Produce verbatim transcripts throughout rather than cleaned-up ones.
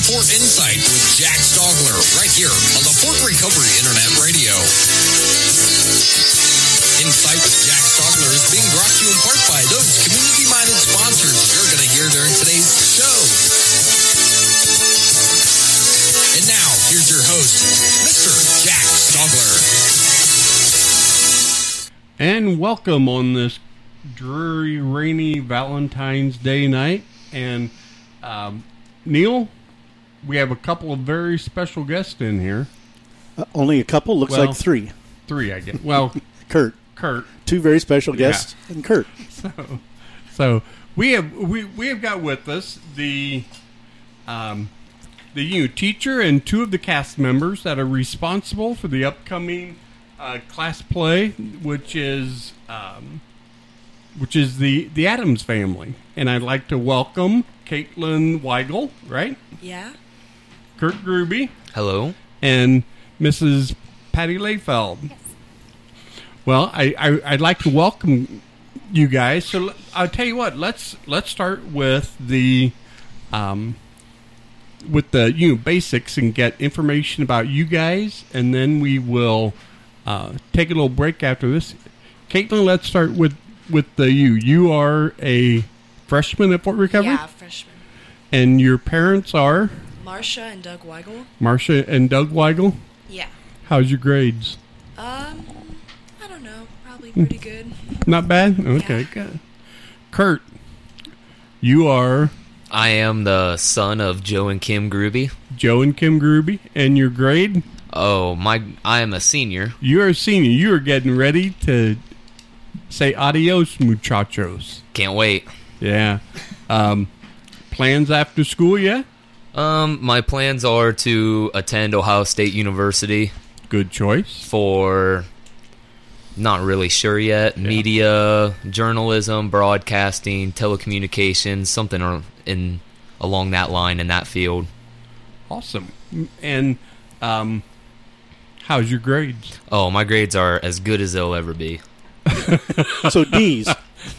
for Insight with Jack Stogler, right here on the Fort Recovery Internet Radio. Insight with Jack Stogler is being brought to you in part by those community-minded sponsors you're going to hear during today's show. And now, here's your host, Mister Jack Stogler. And welcome on this dreary, rainy Valentine's Day night. And um, Neil, we have a couple of very special guests in here. Uh, only a couple? Looks well, like three. Three, I guess. Well, Kurt. Kurt. Two very special guests, yeah. And Kurt. So, so we have we, we have got with us the um, the you know, teacher and two of the cast members that are responsible for the upcoming uh, class play, which is um, which is the the Addams Family. And I'd like to welcome Caitlin Weigel, right? Yeah. Kurt Gruby. Hello. And Missus Patty Layfeld. Yes. Well, I, I I'd like to welcome you guys. So I'll tell you what. Let's let's start with the um with the you know basics and get information about you guys, and then we will uh, take a little break after this. Caitlin, let's start with with the you. You are a freshman at Fort Recovery? Yeah, freshman. And your parents are? Marcia and Doug Weigel. Marcia and Doug Weigel? Yeah. How's your grades? Um, I don't know. Probably pretty good. Not bad? Okay, yeah. Good. Kurt, you are? I am the son of Joe and Kim Gruby. Joe and Kim Gruby. And your grade? Oh, my! I am a senior. You're a senior. You are getting ready to say adios, muchachos. Can't wait. Yeah. Um, plans after school yet? Um, my plans are to attend Ohio State University. Good choice. For, not really sure yet, yeah. Media, journalism, broadcasting, telecommunications, something in along that line in that field. Awesome. And um, how's your grades? Oh, my grades are as good as they'll ever be. So D's.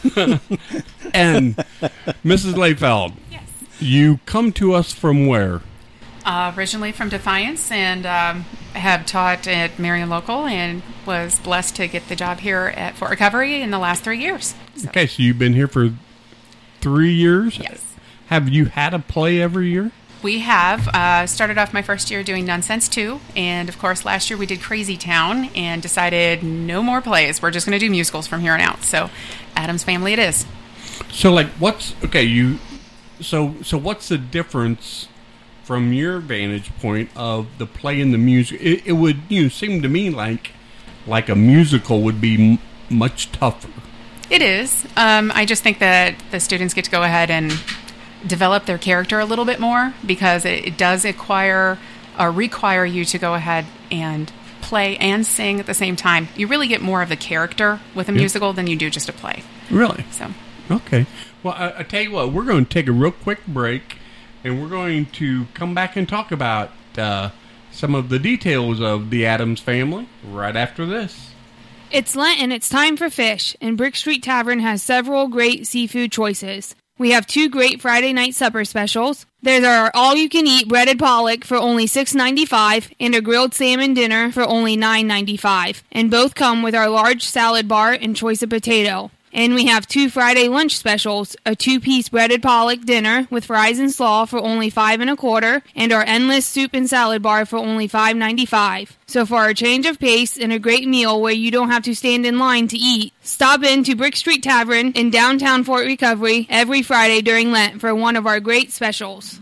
And Missus Layfeld, yes. You come to us from where? Uh, originally from Defiance, and um, have taught at Marion Local, and was blessed to get the job here at Fort Recovery in the last three years. So. Okay, so you've been here for three years? Yes. Have you had a play every year? We have. Uh, started off my first year doing Nonsense two, and of course last year we did Crazy Town, and decided no more plays. We're just going to do musicals from here on out. So Addams Family it is. So like what's, okay, you, so so what's the difference from your vantage point of the play and the music? It, it would, you know, seem to me like like a musical would be m- much tougher. It is. Um, I just think that the students get to go ahead and develop their character a little bit more, because it, it does acquire or require you to go ahead and play and sing at the same time. You really get more of the character with a yep. musical than you do just a play. Really? So. Okay. Well, I, I tell you what, we're going to take a real quick break, and we're going to come back and talk about uh, some of the details of the Addams Family right after this. It's Lent and it's time for fish, and Brick Street Tavern has several great seafood choices. We have two great Friday night supper specials. There's our all-you-can-eat breaded pollock for only six dollars and ninety-five cents and a grilled salmon dinner for only nine dollars and ninety-five cents. And both come with our large salad bar and choice of potato. And we have two Friday lunch specials, a two-piece breaded pollock dinner with fries and slaw for only five and a quarter, and our endless soup and salad bar for only five dollars and ninety-five cents. So for a change of pace and a great meal where you don't have to stand in line to eat, stop in to Brick Street Tavern in downtown Fort Recovery every Friday during Lent for one of our great specials.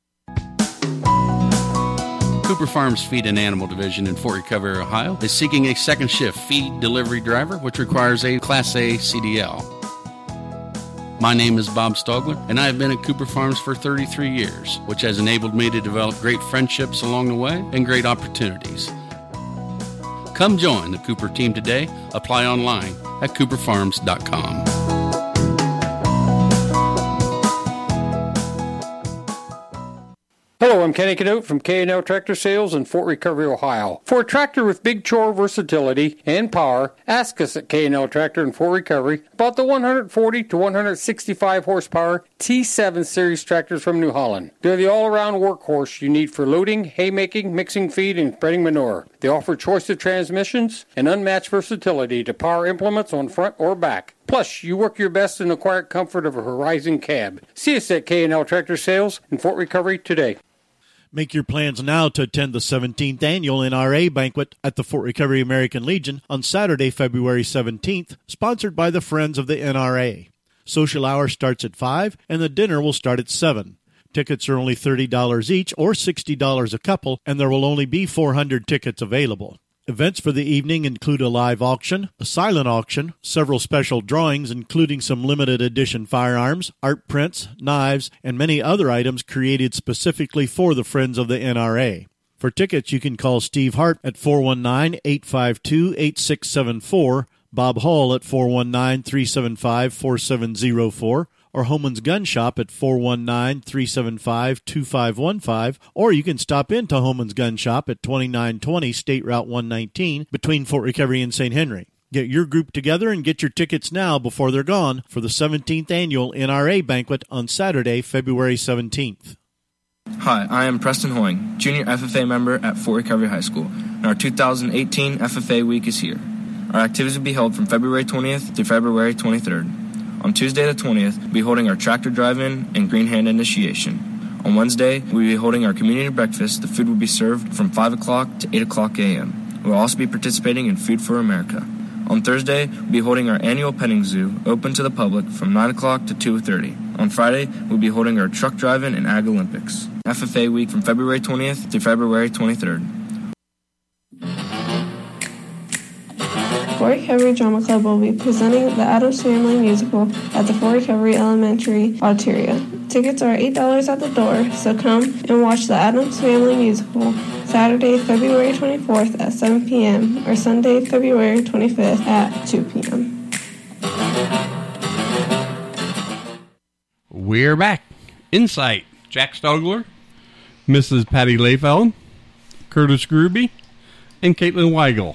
Cooper Farms Feed and Animal Division in Fort Recovery, Ohio, is seeking a second shift feed delivery driver, which requires a Class A C D L. My name is Bob Stogler, and I have been at Cooper Farms for thirty-three years, which has enabled me to develop great friendships along the way and great opportunities. Come join the Cooper team today. Apply online at cooper farms dot com. Hello Hello, I'm Kenny Cadote from K and L Tractor Sales in Fort Recovery, Ohio. For a tractor with big chore versatility and power, ask us at K and L Tractor in Fort Recovery about the one forty to one sixty-five horsepower T seven series tractors from New Holland. They're the all-around workhorse you need for loading, haymaking, mixing feed, and spreading manure. They offer choice of transmissions and unmatched versatility to power implements on front or back. Plus, you work your best in the quiet comfort of a Horizon cab. See us at K and L Tractor Sales in Fort Recovery today. Make your plans now to attend the seventeenth Annual N R A Banquet at the Fort Recovery American Legion on Saturday, February seventeenth, sponsored by the Friends of the N R A. Social hour starts at five, and the dinner will start at seven. Tickets are only thirty dollars each or sixty dollars a couple, and there will only be four hundred tickets available. Events for the evening include a live auction, a silent auction, several special drawings including some limited edition firearms, art prints, knives, and many other items created specifically for the Friends of the N R A. For tickets, you can call Steve Hart at four one nine, eight five two, eight six seven four, Bob Hall at four one nine, three seven five, four seven zero four, or Homan's Gun Shop at four one nine, three seven five, two five one five, or you can stop into Homan's Gun Shop at twenty-nine twenty State Route one nineteen between Fort Recovery and Saint Henry. Get your group together and get your tickets now before they're gone for the seventeenth Annual N R A Banquet on Saturday, February seventeenth. Hi, I am Preston Hoying, Junior F F A member at Fort Recovery High School, and our two thousand eighteen F F A Week is here. Our activities will be held from February twentieth to February twenty-third. On Tuesday the twentieth, we'll be holding our tractor drive-in and green hand initiation. On Wednesday, we'll be holding our community breakfast. The food will be served from five o'clock to eight o'clock a.m. We'll also be participating in Food for America. On Thursday, we'll be holding our annual petting zoo, open to the public from nine o'clock to two thirty. On Friday, we'll be holding our truck drive-in and Ag Olympics. F F A Week from February twentieth to February twenty-third. Fort Recovery Drama Club will be presenting the Addams Family musical at the Fort Recovery Elementary Auditorium. Tickets are eight dollars at the door, so come and watch the Addams Family musical Saturday, February twenty-fourth at seven p.m. or Sunday, February twenty-fifth at two p.m. We're back. Insight. Jack Stogler, Missus Patty Layfeld, Curtis Gruby, and Caitlin Weigel.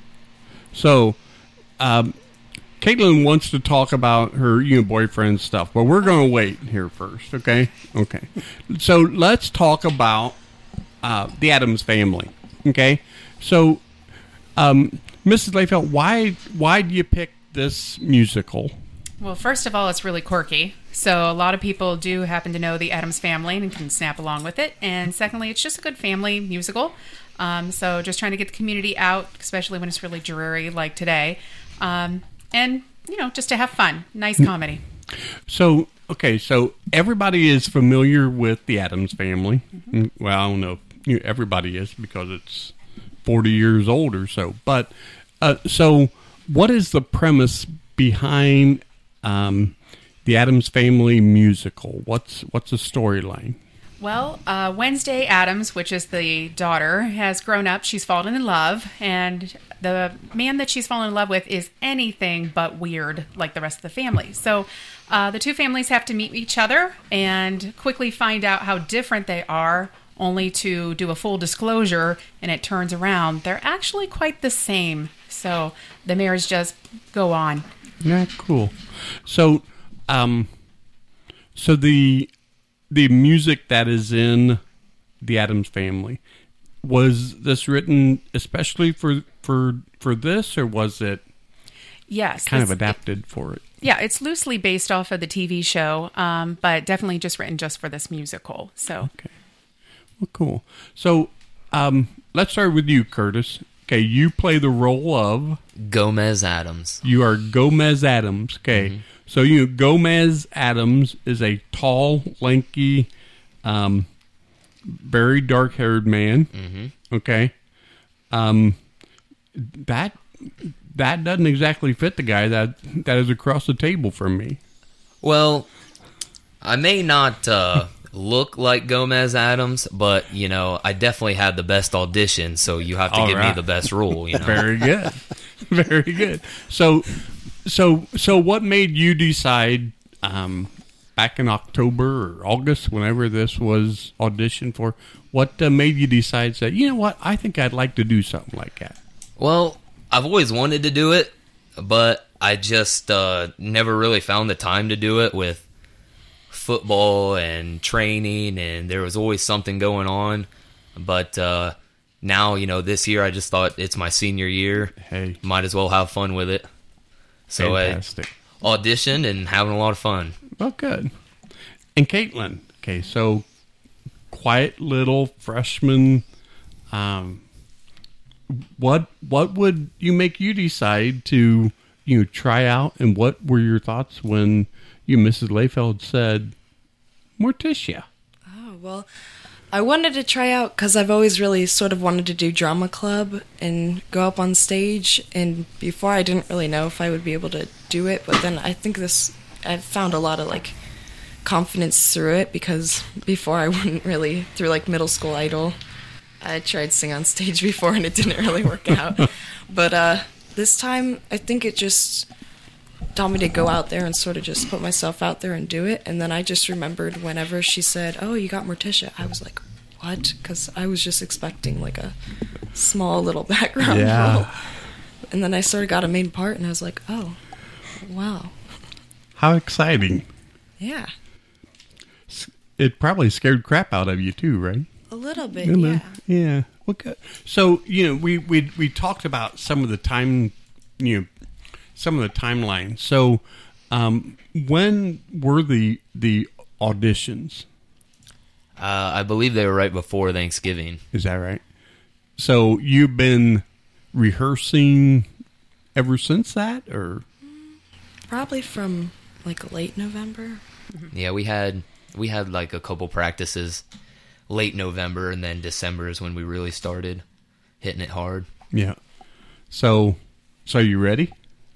So, um, Caitlin wants to talk about her you know, boyfriend stuff, but we're going to wait here first, okay? Okay. So, let's talk about uh, the Addams Family, okay? So, um, Missus Layfeld, why why do you pick this musical? Well, first of all, it's really quirky. So a lot of people do happen to know the Addams Family and can snap along with it. And secondly, it's just a good family musical. Um, so just trying to get the community out, especially when it's really dreary like today. Um, and, you know, just to have fun. Nice comedy. So, okay, so everybody is familiar with the Addams Family. Mm-hmm. Well, I don't know if you know, everybody is because it's forty years old or so. But, uh, so what is the premise behind um, the Addams Family musical? What's, what's the storyline? Well, uh, Wednesday Addams, which is the daughter, has grown up. She's fallen in love, and the man that she's fallen in love with is anything but weird like the rest of the family. So uh, the two families have to meet each other and quickly find out how different they are, only to do a full disclosure, and it turns around. They're actually quite the same. So the marriage just go on. Yeah, cool. So, um, so the... the music that is in the Addams Family, was this written especially for for for this, or was it yes kind of adapted it, for it? Yeah, it's loosely based off of the T V show, um, but definitely just written just for this musical. So okay, well, cool. So um, let's start with you, Curtis. Okay, you play the role of Gomez Addams. You are Gomez Addams. Okay. Mm-hmm. So, you know, Gomez Addams is a tall, lanky, um, very dark-haired man. Mm-hmm. Okay. Um, that that doesn't exactly fit the guy that that is across the table from me. Well, I may not uh, look like Gomez Addams, but, you know, I definitely had the best audition, so you have to All give right. me the best role, you know. Very good. Very good. So... So, so what made you decide um, back in October or August, whenever this was auditioned for, what uh, made you decide that, you know what, I think I'd like to do something like that? Well, I've always wanted to do it, but I just uh, never really found the time to do it with football and training, and there was always something going on. But uh, now, you know, this year I just thought it's my senior year. Hey. Might as well have fun with it. So Fantastic. I auditioned and having a lot of fun. Well, good. And Caitlin, okay, so quiet little freshman, um, what what would you make you decide to, you know, try out, and what were your thoughts when you, Missus Layfeld, said, Morticia? Oh, well, I wanted to try out because I've always really sort of wanted to do drama club and go up on stage, and before I didn't really know if I would be able to do it, but then I think this, I found a lot of, like, confidence through it, because before I wouldn't really, through, like, Middle School Idol, I tried to sing on stage before and it didn't really work out. But uh, this time, I think it just taught me to go out there and sort of just put myself out there and do it. And then I just remembered whenever she said, oh, you got Morticia, I was like, what? Because I was just expecting like a small little background yeah. role. And then I sort of got a main part and I was like, oh, wow. How exciting. Yeah. It probably scared crap out of you too, right? A little bit, You know, yeah. Yeah. Well, good. So, you know, we, we we talked about some of the time, you know, some of the timelines. So, um, when were the the auditions? Uh, I believe they were right before Thanksgiving. Is that right? So you've been rehearsing ever since that, or Probably from like late November. Yeah, we had we had like a couple practices late November, and then December is when we really started hitting it hard. yeah? So, so you ready?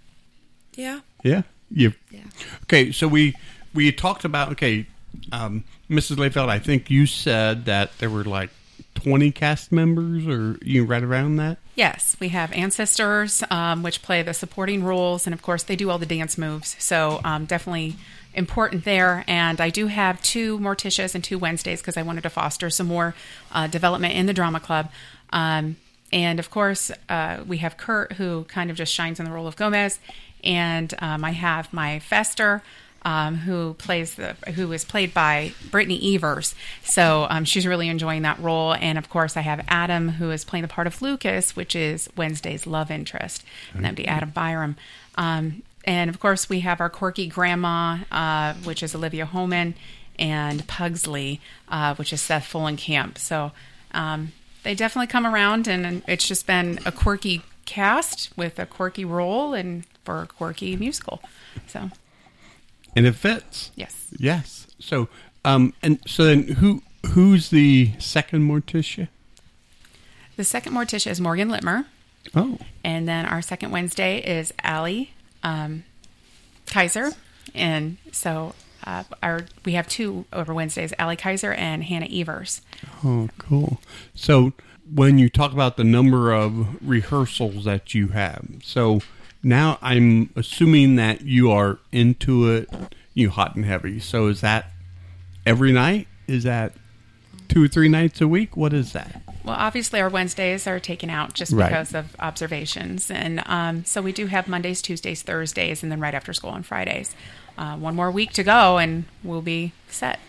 Yeah. Yeah. You. Yeah. Okay. So we we talked about okay, um, Missus Layfeld. I think you said that there were like twenty cast members, or you right around that. Yes, we have ancestors, um, which play the supporting roles, and of course they do all the dance moves. So um, definitely important there. And I do have two Morticias and two Wednesdays because I wanted to foster some more uh, development in the drama club. Um, and of course, uh, we have Kurt, who kind of just shines in the role of Gomez, and um, I have my Fester, um, who plays the who is played by Brittany Evers. So um, she's really enjoying that role. And of course, I have Adam, who is playing the part of Lucas, which is Wednesday's love interest, and that'd be Adam Byram. Um, and of course, we have our quirky grandma, uh, which is Olivia Homan, and Pugsley, uh, which is Seth Fulenkamp. So um, they definitely come around, and it's just been a quirky cast with a quirky role and for a quirky musical. So. And it fits. Yes. Yes. So, um, and so then who who's the second Morticia? The second Morticia is Morgan Littmer. Oh. And then our second Wednesday is Allie um, Kaiser. And so uh, our we have two over Wednesdays, Allie Kaiser and Hannah Evers. Oh, cool. So when you talk about the number of rehearsals that you have, so now I'm assuming that you are into it, you hot and heavy. So is that every night? Is that two or three nights a week? What is that? Well, obviously our Wednesdays are taken out just Right. because of observations. And um, so we do have Mondays, Tuesdays, Thursdays, and then right after school on Fridays. Uh, one more week to go and we'll be set.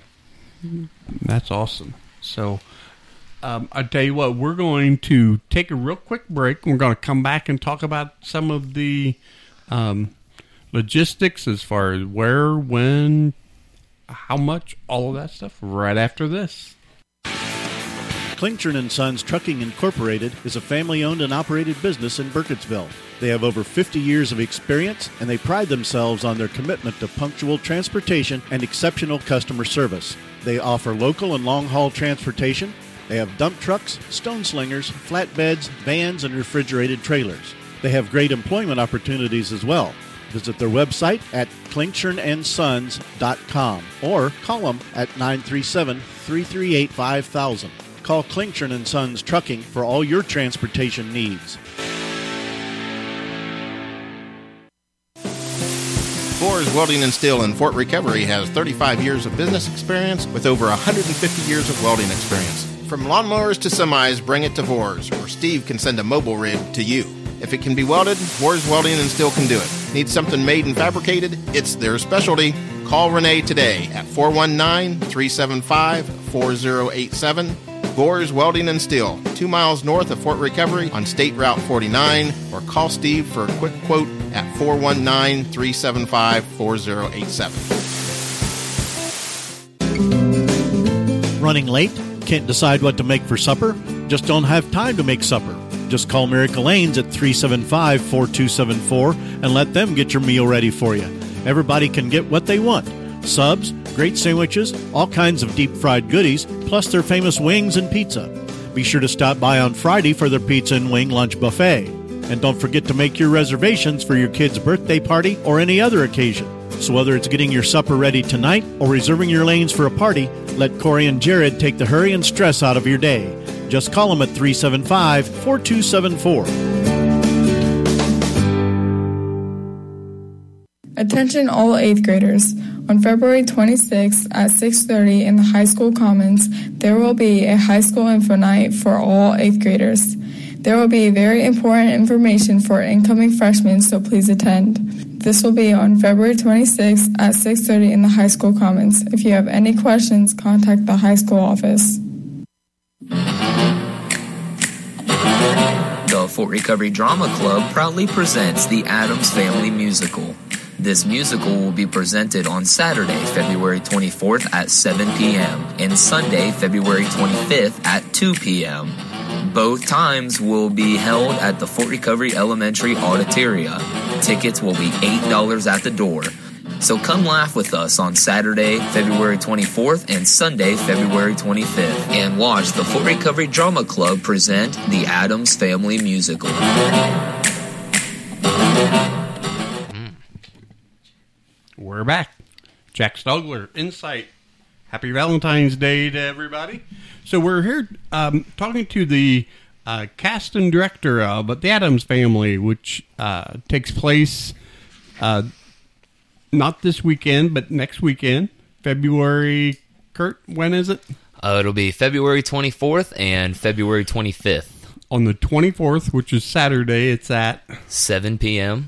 That's awesome. So um, I tell you what, we're going to take a real quick break. We're going to come back and talk about some of the um, logistics as far as where, when, how much, all of that stuff right after this. Klingtron and Sons Trucking Incorporated is a family-owned and operated business in Burkittsville. They have over fifty years of experience, and they pride themselves on their commitment to punctual transportation and exceptional customer service. They offer local and long-haul transportation. They have dump trucks, stone slingers, flatbeds, vans, and refrigerated trailers. They have great employment opportunities as well. Visit their website at klingtron and sons dot com or call them at nine three seven, three three eight, five thousand. Call Klingtron and Sons Trucking for all your transportation needs. Gore's Welding and Steel in Fort Recovery has thirty-five years of business experience with over one hundred fifty years of welding experience. From lawnmowers to semis, bring it to Vors, or Steve can send a mobile rig to you. If it can be welded, Vors Welding and Steel can do it. Need something made and fabricated? It's their specialty. Call Renee today at four one nine, three seven five, four zero eight seven. Vors Welding and Steel, two miles north of Fort Recovery on State Route forty-nine, or call Steve for a quick quote at four one nine, three seven five, four zero eight seven. Running late? Can't decide what to make for supper? Just don't have time to make supper. Just call Miracle Lanes at three seven five, four two seven four and let them get your meal ready for you. Everybody can get what they want. Subs, great sandwiches, all kinds of deep-fried goodies, plus their famous wings and pizza. Be sure to stop by on Friday for their pizza and wing lunch buffet. And don't forget to make your reservations for your kid's birthday party or any other occasion. So whether it's getting your supper ready tonight or reserving your lanes for a party, let Corey and Jared take the hurry and stress out of your day. Just call them at three seven five, four two seven four. Attention all eighth graders. On February twenty-sixth at six thirty in the high school commons, there will be a high school info night for all eighth graders. There will be very important information for incoming freshmen, so please attend. This will be on February twenty-sixth at six thirty in the high school commons. If you have any questions, contact the high school office. The Fort Recovery Drama Club proudly presents the Addams Family Musical. This musical will be presented on Saturday, February twenty-fourth at seven p.m. and Sunday, February twenty-fifth at two p.m. Both times will be held at the Fort Recovery Elementary Auditoria. Tickets will be eight dollars at the door. So come laugh with us on Saturday, February twenty-fourth and Sunday, February twenty-fifth, and watch the Fort Recovery Drama Club present the Addams Family Musical. We're back. Jack Stogler, Insight. Happy Valentine's Day to everybody. So we're here um, talking to the uh, cast and director of The Addams Family, which uh, takes place uh, not this weekend, but next weekend, February. Kurt, when is it? Uh, it'll be February twenty-fourth and February twenty-fifth. On the twenty-fourth, which is Saturday, it's at seven p.m.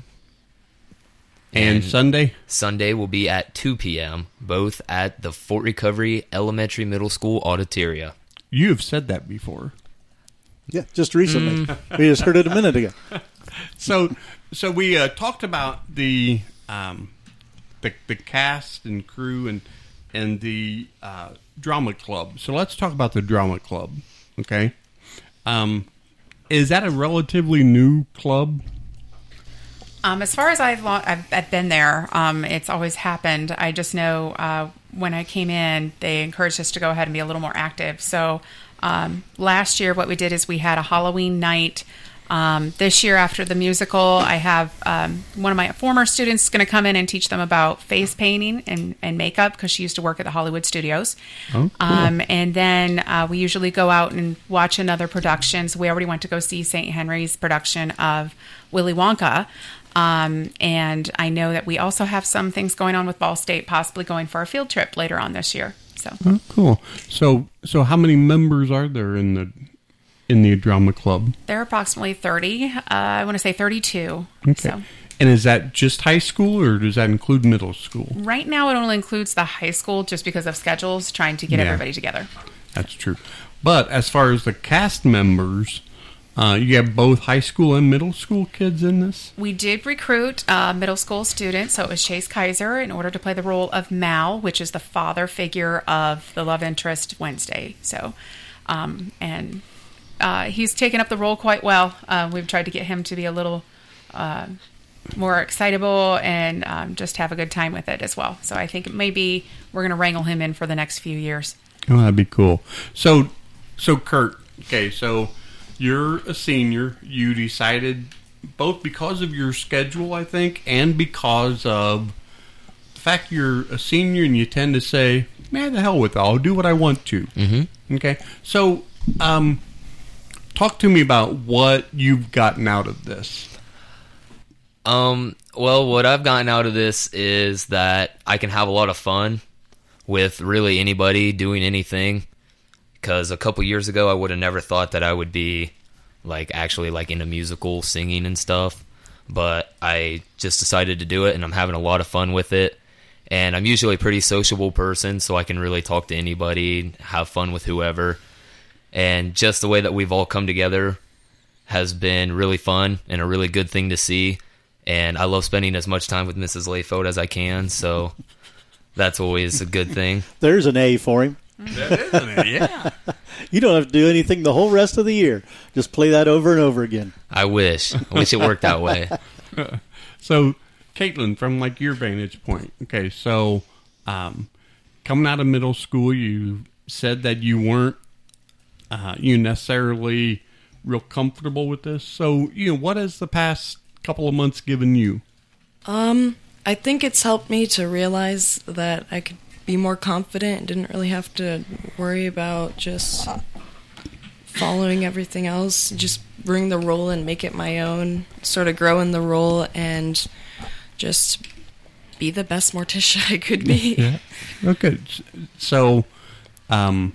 And, and Sunday? Sunday will be at two p.m., both at the Fort Recovery Elementary Middle School Auditoria. You have said that before. Yeah, just recently. Mm. We just heard it a minute ago. So so we uh, talked about the, um, the the cast and crew and, and the uh, drama club. So let's talk about the drama club, okay? Um, is that a relatively new club? Um, as far as I've, long, I've I've been there, um, it's always happened. I just know uh, when I came in, they encouraged us to go ahead and be a little more active. So um, last year, what we did is we had a Halloween night. Um, this year, after the musical, I have um, one of my former students going to come in and teach them about face painting and, and makeup because she used to work at the Hollywood Studios. Oh, cool. um, and then uh, we usually go out and watch another production. So we already went to go see Saint Henry's production of Willy Wonka. Um, and I know that we also have some things going on with Ball State, possibly going for a field trip later on this year. So oh, cool. So, so how many members are there in the in the drama club? There are approximately thirty. Uh, I want to say thirty-two. Okay. So. And is that just high school, or does that include middle school? Right now, it only includes the high school, just because of schedules, trying to get yeah, everybody together. That's true. But as far as the cast members. Uh, you have both high school and middle school kids in this? We did recruit a middle school student, so it was Chase Kaiser, in order to play the role of Mal, which is the father figure of the love interest Wednesday. So, um, and uh, he's taken up the role quite well. Uh, we've tried to get him to be a little uh, more excitable and um, just have a good time with it as well. So I think maybe we're going to wrangle him in for the next few years. Oh, that'd be cool. So, so Kurt, okay, so... You're a senior. You decided, both because of your schedule, I think, and because of the fact you're a senior and you tend to say, man, the hell with it. I'll do what I want to. Mm-hmm. Okay? So, um, talk to me about what you've gotten out of this. Um, Well, what I've gotten out of this is that I can have a lot of fun with really anybody doing anything. Because a couple years ago, I would have never thought that I would be like actually like in a musical singing and stuff. But I just decided to do it, and I'm having a lot of fun with it. And I'm usually a pretty sociable person, so I can really talk to anybody, have fun with whoever. And just the way that we've all come together has been really fun and a really good thing to see. And I love spending as much time with Missus Layfield as I can, so that's always a good thing. There's an A for him. That is an A, yeah. You don't have to do anything the whole rest of the year. Just play that over and over again. I wish. I wish it worked that way. So, Caitlin, from like your vantage point, okay, so um, coming out of middle school, you said that you weren't uh, you necessarily real comfortable with this. So, you know, what has the past couple of months given you? Um, I think it's helped me to realize that I could be more confident and didn't really have to worry about just following everything else. Just bring the role and make it my own, sort of grow in the role and just be the best Morticia I could be. Yeah. Okay. So, um,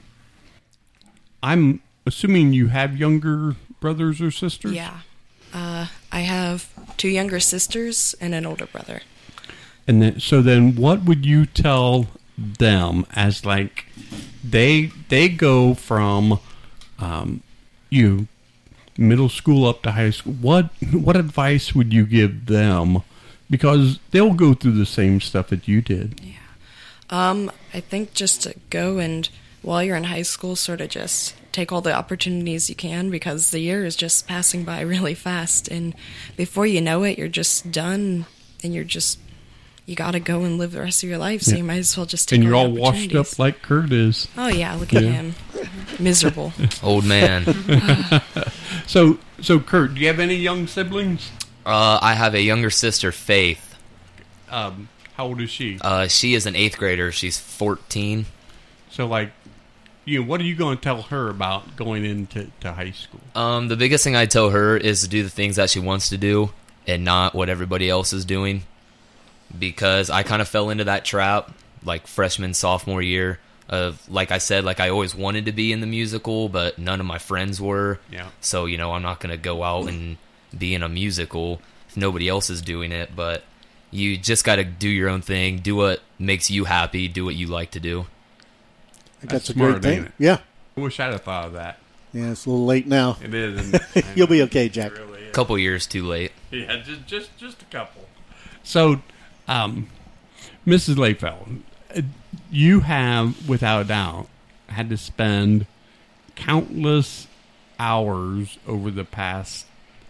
I'm assuming you have younger brothers or sisters? Yeah. Uh, I have two younger sisters and an older brother. And then, so then what would you tell them as like they they go from um, you middle school up to high school? What what advice would you give them? Because they'll go through the same stuff that you did. Yeah. Um, I think just to go and while you're in high school, sort of just take all the opportunities you can because the year is just passing by really fast. And before you know it, you're just done and you're just, you got to go and live the rest of your life. So Yeah. you might as well just take And you're all all the washed up opportunities. like Kurt is. Oh, yeah. Look at Yeah. him. Miserable. Old man. So, so Kurt, do you have any young siblings? Uh, I have a younger sister, Faith. Um, how old is she? Uh, she is an eighth grader. She's fourteen. So, like, you know, what are you going to tell her about going into to high school? Um, the biggest thing I tell her is to do the things that she wants to do and not what everybody else is doing. Because I kind of fell into that trap, like freshman, sophomore year. Of like I said, like I always wanted to be in the musical, but none of my friends were. Yeah. So you know, I'm not going to go out and be in a musical if nobody else is doing it. But you just got to do your own thing, do what makes you happy, do what you like to do. That's, a smart, great thing. ain't it? Yeah. I wish I'd have thought of that. Yeah, it's a little late now. It is. Isn't it? You'll be okay, Jack. It really is. Couple years too late. Yeah, just just just a couple. So, um, Missus Layfeld, uh, you have, without a doubt, had to spend countless hours over the past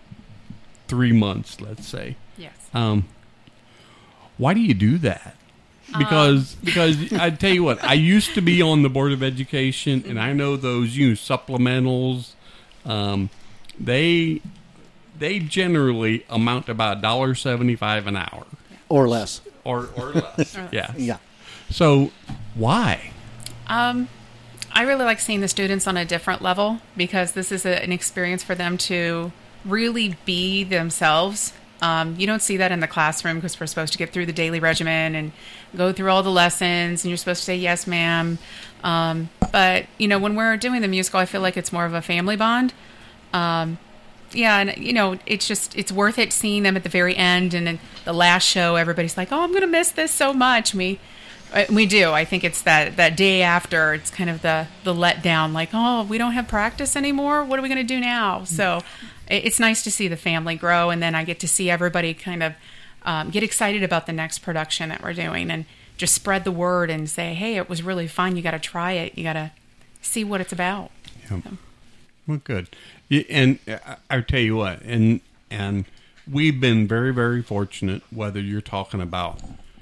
three months, let's say. Yes. Um, why do you do that? Because because I tell you what, I used to be on the Board of Education, and I know those you know, supplementals. Um, they they generally amount to about a dollar seventy-five an hour, Or less. or or less. Yeah, Yeah. So why? Um, I really like seeing the students on a different level because this is a, an experience for them to really be themselves. Um, you don't see that in the classroom because we're supposed to get through the daily regimen and go through all the lessons, and you're supposed to say yes, ma'am. Um, but you know, when we're doing the musical, I feel like it's more of a family bond. Um, yeah, and you know, it's just it's worth it seeing them at the very end and then the last show. Everybody's like, "Oh, I'm gonna miss this so much." We we do. I think it's that that day after. It's kind of the the letdown, like, "Oh, we don't have practice anymore. What are we gonna do now?" So it's nice to see the family grow, and then I get to see everybody kind of um, get excited about the next production that we're doing, and just spread the word and say, "Hey, it was really fun. You got to try it. You got to see what it's about." Yeah. Well, good. Yeah, and I, I tell you what, and and we've been very, very fortunate. Whether you're talking about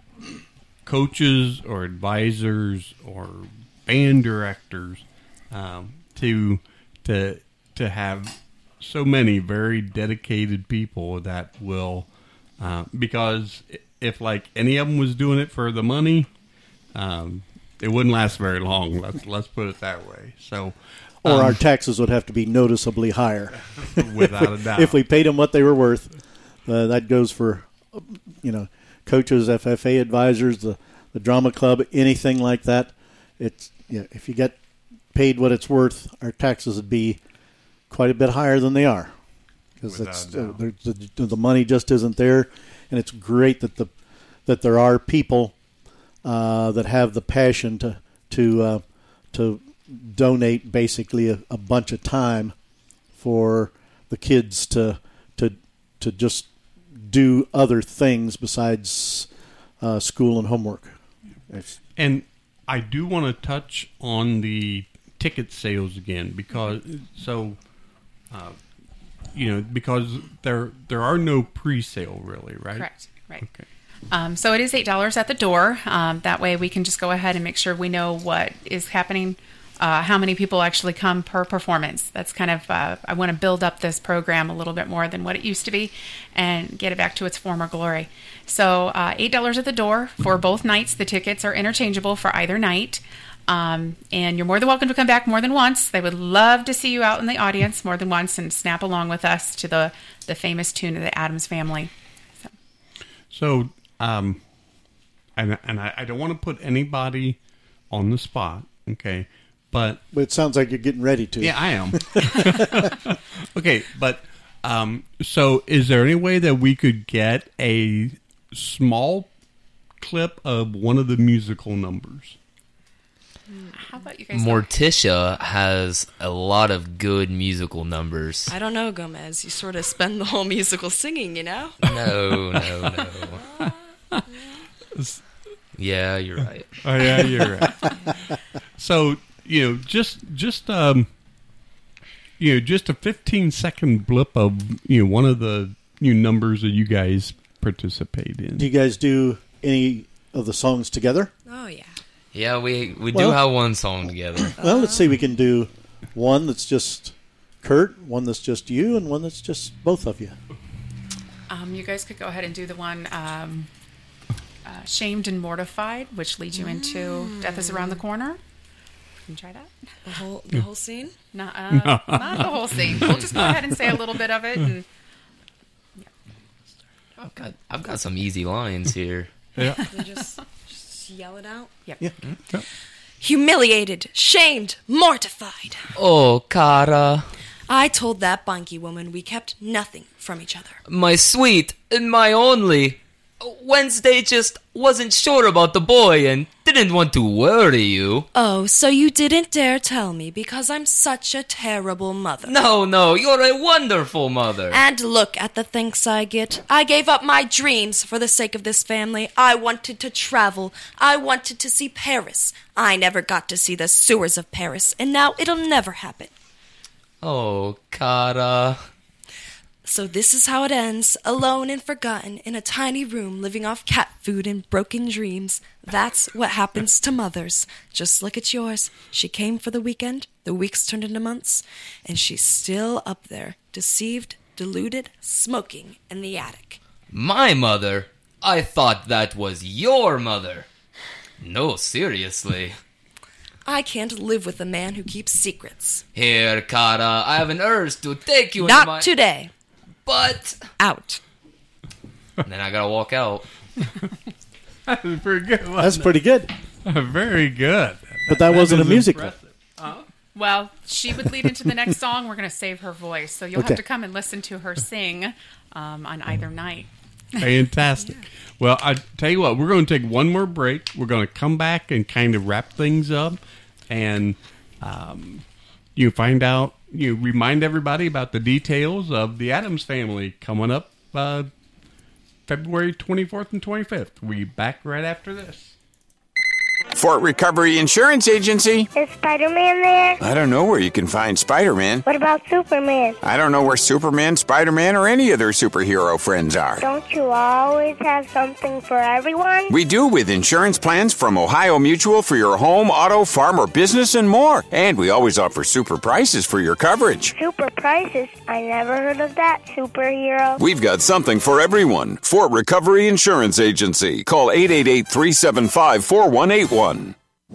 coaches or advisors or band directors, um, to to to have so many very dedicated people that will, uh, because if like any of them was doing it for the money, um, it wouldn't last very long. Let's let's put it that way. So. Or um, our taxes would have to be noticeably higher. Without a doubt. If we paid them what they were worth, uh, that goes for you know, coaches, F F A advisors, the, the drama club, anything like that. It's, you know, if you get paid what it's worth, our taxes would be quite a bit higher than they are, because it's, uh, the, the money just isn't there. And it's great that the that there are people uh, that have the passion to to uh, to donate basically a, a bunch of time for the kids to to to just do other things besides uh, school and homework. And I do want to touch on the ticket sales again, because so uh, you know because there there are no pre-sale really, right? Correct. Right. Okay. Um, so it is eight dollars at the door. Um, that way we can just go ahead and make sure we know what is happening, uh, how many people actually come per performance. That's kind of, uh, I want to build up this program a little bit more than what it used to be and get it back to its former glory. So uh, eight dollars at the door for both nights. The tickets are interchangeable for either night. Um, and you're more than welcome to come back more than once. They would love to see you out in the audience more than once and snap along with us to the, the famous tune of the Addams Family. So, so Um, and and I, I don't want to put anybody on the spot, okay? But but it sounds like you're getting ready to. Yeah, I am. Okay, but um, so is there any way that we could get a small clip of one of the musical numbers? How about you guys? Morticia has a lot of good musical numbers. I don't know, Gomez. You sort of spend the whole musical singing, you know? No, no, no. Yeah, you're right. Oh yeah, you're right. So you know, just just um, you know, just a fifteen second blip of you know one of the you know, numbers that you guys participate in. Do you guys do any of the songs together? Oh yeah. Yeah, we we Well- do have one song together. Well, let's see. We can do one that's just Kurt, one that's just you, and one that's just both of you. Um, you guys could go ahead and do the one um, uh, Shamed and Mortified, which leads you into Death is Around the Corner. Can you try that? The whole the whole scene? Not, uh, not the whole scene. We'll just go ahead and say a little bit of it. And I've got I've got some easy lines here. Yeah. They just, just yell it out? Yep. Yeah. Yep. Humiliated, shamed, mortified. Oh, Cara, I told that Bunky woman we kept nothing from each other. my sweet and my only. Wednesday just wasn't sure about the boy and didn't want to worry you. Oh, so you didn't dare tell me because I'm such a terrible mother. No, no, you're a wonderful mother. And look at the thanks I get. I gave up my dreams for the sake of this family. I wanted to travel. I wanted to see Paris. I never got to see the sewers of Paris, and now it'll never happen. Oh, Cara. So this is how it ends, alone and forgotten in a tiny room living off cat food and broken dreams. That's what happens to mothers. Just look at yours. She came for the weekend, the weeks turned into months, and she's still up there, deceived, deluded, smoking in the attic. My mother? I thought that was your mother. No, seriously. I can't live with a man who keeps secrets. Here, Cara, I have an urge to take you Not into my... today. But... Out. And then I gotta walk out. That was pretty good. wasn't That's it? pretty good. Very good. But that wasn't a is musical. impressive. Uh, well, she would lead into the next song. We're going to save her voice, so you'll Okay. have to come and listen to her sing um, on either night. Fantastic. Well, I tell you what, we're going to take one more break. We're going to come back and kind of wrap things up, and um, you find out, you remind everybody about the details of the Addams Family coming up uh, February twenty-fourth and twenty-fifth. We'll be back right after this. Fort Recovery Insurance Agency. Is Spider-Man there? I don't know where you can find Spider-Man. What about Superman? I don't know where Superman, Spider-Man, or any other superhero friends are. Don't you always have something for everyone? We do with insurance plans from Ohio Mutual for your home, auto, farm, or business and more. And we always offer super prices for your coverage. Super prices? I never heard of that, superhero. We've got something for everyone. Fort Recovery Insurance Agency. Call eight eight eight, three seven five, four one eight one.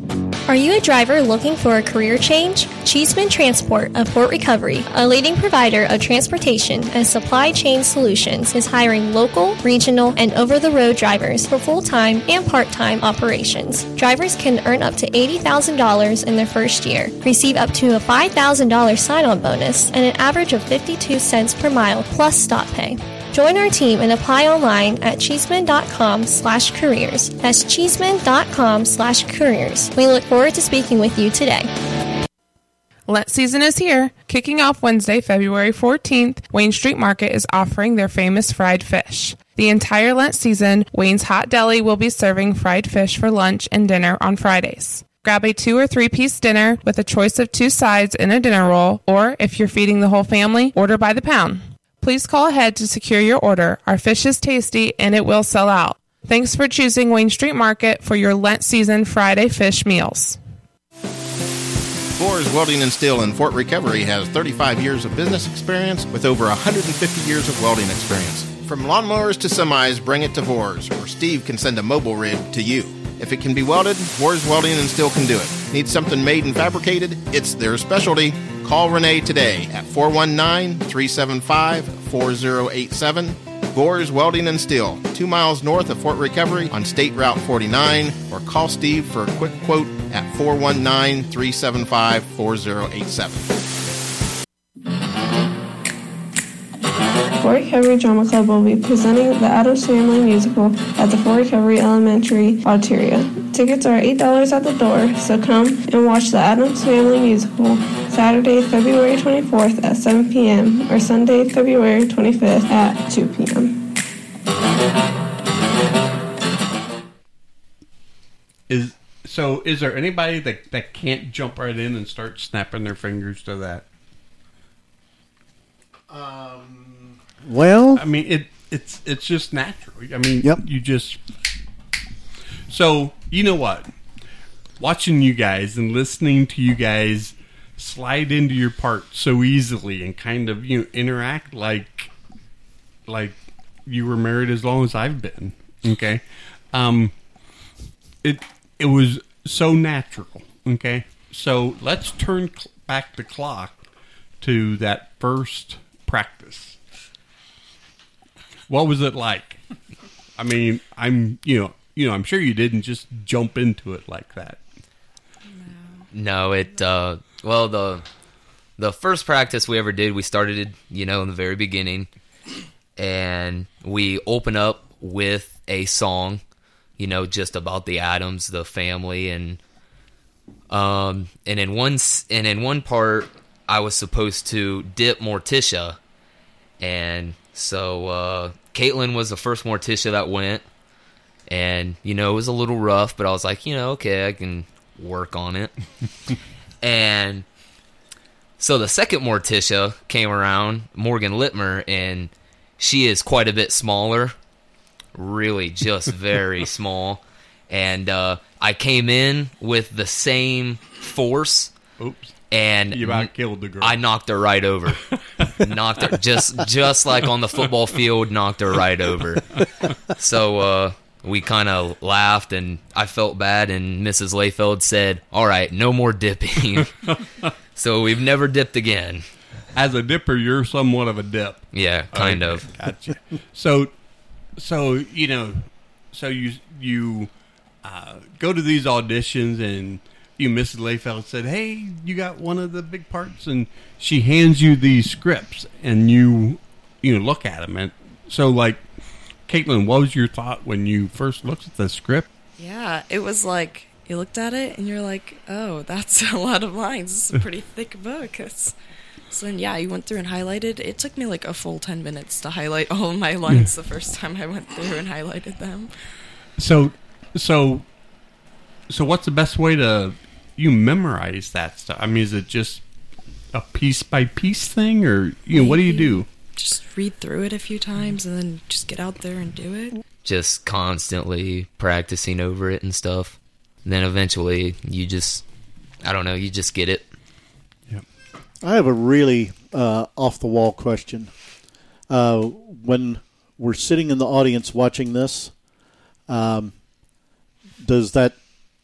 Are you a driver looking for a career change? Cheeseman Transport of Fort Recovery, a leading provider of transportation and supply chain solutions, is hiring local, regional, and over-the-road drivers for full-time and part-time operations. Drivers can earn up to eighty thousand dollars in their first year, receive up to a five thousand dollars sign-on bonus, and an average of fifty-two cents per mile plus stop pay. Join our team and apply online at cheeseman.com slash careers. That's cheeseman.com slash careers. We look forward to speaking with you today. Lent season is here. Kicking off Wednesday, February fourteenth, Wayne Street Market is offering their famous fried fish. The entire Lent season, Wayne's Hot Deli will be serving fried fish for lunch and dinner on Fridays. Grab a two or three piece dinner with a choice of two sides in a dinner roll, or if you're feeding the whole family, order by the pound. Please call ahead to secure your order. Our fish is tasty and it will sell out. Thanks for choosing Wayne Street Market for your Lent season Friday fish meals. Boers Welding and Steel in Fort Recovery has thirty-five years of business experience with over one hundred fifty years of welding experience. From lawnmowers to semis, bring it to Boers, or Steve can send a mobile rig to you. If it can be welded, Boers Welding and Steel can do it. Need something made and fabricated? It's their specialty. Call Renee today at four one nine, three seven five, four zero eight seven. Boers Welding and Steel, two miles north of Fort Recovery on State Route forty-nine, or call Steve for a quick quote at four one nine, three seven five, four zero eight seven. Fort Recovery Drama Club will be presenting the Addams Family musical at the Fort Recovery Elementary Auditoria. Tickets are eight dollars at the door, so come and watch the Addams Family musical Saturday, February twenty-fourth at seven p.m. or Sunday, February twenty-fifth at two p.m. Is so? Is there anybody that, that can't jump right in and start snapping their fingers to that? Um. Well, I mean, it it's it's just natural. I mean, yep. you just. So you know what? Watching you guys and listening to you guys slide into your part so easily and kind of, you know, interact like like you were married as long as I've been. Okay, um, it it was so natural. Okay, so let's turn cl- back the clock to that first practice. What was it like? I mean, I'm you know you know I'm sure you didn't just jump into it like that. No, it. Uh, well, the the first practice we ever did, we started, you know, in the very beginning, and we open up with a song, you know, just about the Addams, the family, and um, and in one and in one part, I was supposed to dip Morticia, and so uh, Caitlin was the first Morticia that went, and you know, it was a little rough, but I was like, you know, okay, I can work on it. And so the second Morticia came around, Morgan Littmer, and she is quite a bit smaller, really just very small. And uh, I came in with the same force. Oops. And you about killed the girl. I knocked her right over. knocked her just just like on the football field, knocked her right over. So uh we kind of laughed, and I felt bad, and Missus Layfeld said, all right, no more dipping. So we've never dipped again. As a dipper, you're somewhat of a dip. Yeah, kind okay, of. Gotcha. So, so you know, so you you uh, go to these auditions, and you, Missus Layfeld said, hey, you got one of the big parts, and she hands you these scripts, and you, you know, look at them, and so, like, Caitlin, what was your thought when you first looked at the script? Yeah, it was like, you looked at it and you're like, oh, that's a lot of lines. This is a pretty thick book. It's, so then, yeah, you went through and highlighted. It took me like a full ten minutes to highlight all of my lines the first time I went through and highlighted them. So, so, so what's the best way to, you memorize that stuff? I mean, is it just a piece by piece thing, or, you know, what do you do? Just read through it a few times and then just get out there and do it. Just constantly practicing over it and stuff. And then eventually you just, I don't know, you just get it. Yep. I have a really uh, off-the-wall question. Uh, when we're sitting in the audience watching this, um, does that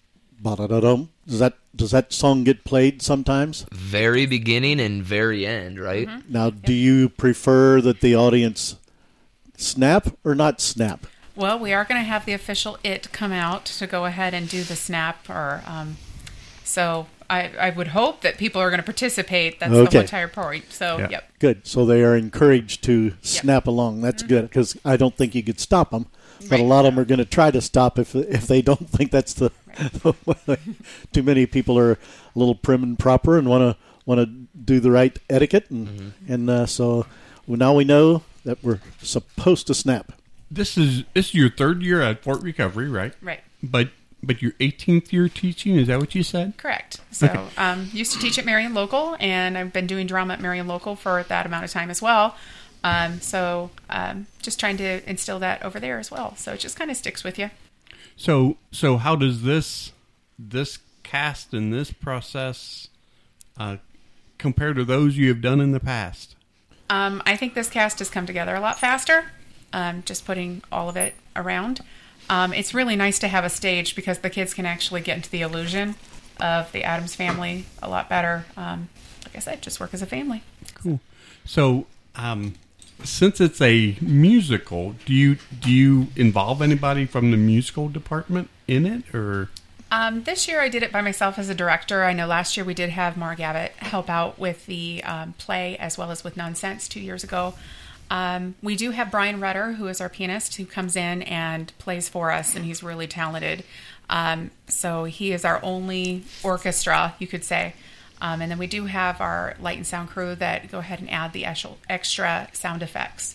Ba-da-da-dum. Does that does that song get played sometimes? Very beginning and very end, right? Mm-hmm. Now, do you prefer that the audience snap or not snap? Well, we are going to have the official it come out to go ahead and do the snap. Or um, so I, I would hope that people are going to participate. That's Okay. the whole entire point. So, Yeah. yep. Good. So they are encouraged to snap along. That's good, because I don't think you could stop them. But a lot of them are going to try to stop if if they don't think that's the, the way. Too many people are a little prim and proper and want to want to do the right etiquette, and Mm-hmm. and uh, so now we know that we're supposed to snap. This is this is your third year at Fort Recovery, right? Right. But but your eighteenth year teaching, is that what you said? Correct. So, Okay. um, used to teach at Marion Local, and I've been doing drama at Marion Local for that amount of time as well. Um, so, um, just trying to instill that over there as well. So it just kind of sticks with you. So so how does this this cast and this process uh, compare to those you have done in the past? Um, I think this cast has come together a lot faster. Um, just putting all of it around. Um, it's really nice to have a stage because the kids can actually get into the illusion of the Addams Family a lot better. Um, like I said, just work as a family. Cool. So, um, since it's a musical, do you do you involve anybody from the musical department in it, or? Um, this year I did it by myself as a director. I know last year we did have Mara Gavitt help out with the um, play as well as with Nonsense two years ago. Um, we do have Brian Rutter, who is our pianist, who comes in and plays for us, and he's really talented. Um, so he is our only orchestra, you could say. Um, and then we do have our light and sound crew that go ahead and add the extra sound effects.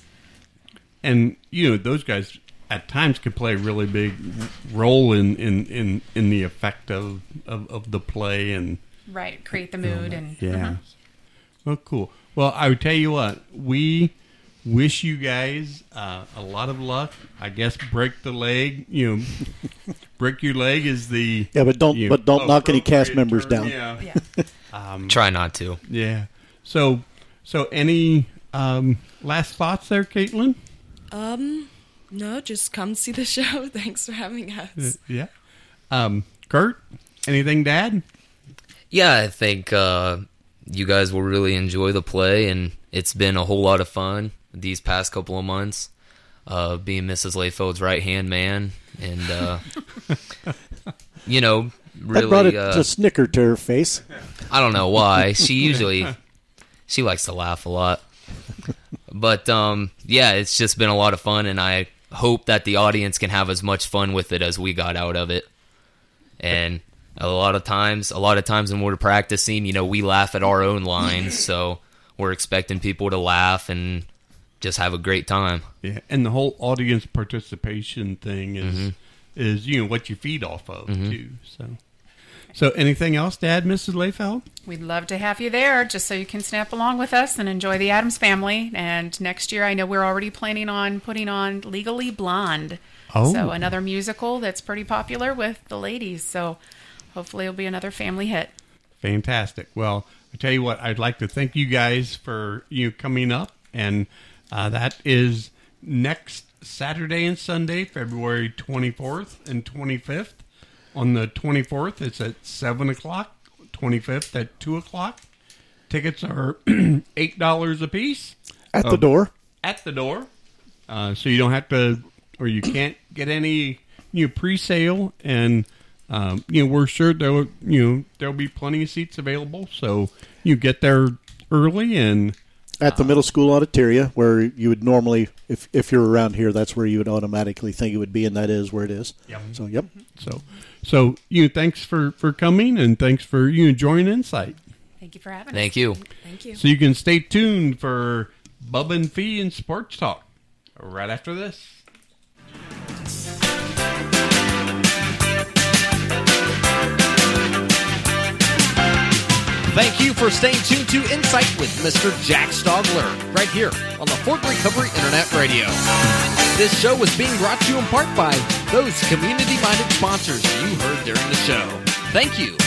And, you know, those guys at times could play a really big role in, in, in, in the effect of, of, of the play. And Right, create the mood. and Yeah. mhm. Well, cool. Well, I would tell you what, we wish you guys uh, a lot of luck. I guess break the leg, you know, break your leg is the... Yeah, but don't you know, but don't knock any cast appropriate members term, down. Yeah. Um, Try not to. Yeah. So, so any um, last thoughts there, Caitlin? Um, no, just come see the show. Thanks for having Uh, us. yeah. Um, Kurt, anything to add? Yeah, I think uh, you guys will really enjoy the play, and it's been a whole lot of fun these past couple of months, uh, being Missus Layfeld's right-hand man, and, uh, you know, really... That brought a, uh, a snicker to her face. I don't know why. She usually... She likes to laugh a lot. But, um, yeah, it's just been a lot of fun, and I hope that the audience can have as much fun with it as we got out of it. And a lot of times, a lot of times when we're practicing, you know, we laugh at our own lines, so we're expecting people to laugh and just have a great time. Yeah, and the whole audience participation thing is Mhm. is you know what you feed off of Mhm. too. So, so anything else to add, Missus Layfeld? We'd love to have you there just so you can snap along with us and enjoy the Addams Family. And next year, I know we're already planning on putting on Legally Blonde. Oh. So another musical that's pretty popular with the ladies. So hopefully it'll be another family hit. Fantastic. Well, I tell you what, I'd like to thank you guys for you coming up, and uh, that is next Saturday and Sunday, February twenty-fourth and twenty-fifth. On the twenty-fourth, it's at seven o'clock, twenty-fifth at two o'clock. Tickets are eight dollars a piece. At the Um, door. At the door. Uh, so you don't have to, or you can't get any you know, pre-sale, and um, you know we're sure there will, you know there'll be plenty of seats available. So you get there early and At the middle school auditorium, where you would normally, if if you're around here, that's where you would automatically think it would be, and that is where it is. Yep. So, yep. So, so you know, thanks for, for coming, and thanks for you joining Insight. Thank you for having us. Thank you. Thank you. So you can stay tuned for Bub and Fee and Sports Talk right after this. Thank you for staying tuned to Insight with Mister Jack Stogler, right here on the Fort Recovery Internet Radio. This show was being brought to you in part by those community-minded sponsors you heard during the show. Thank you.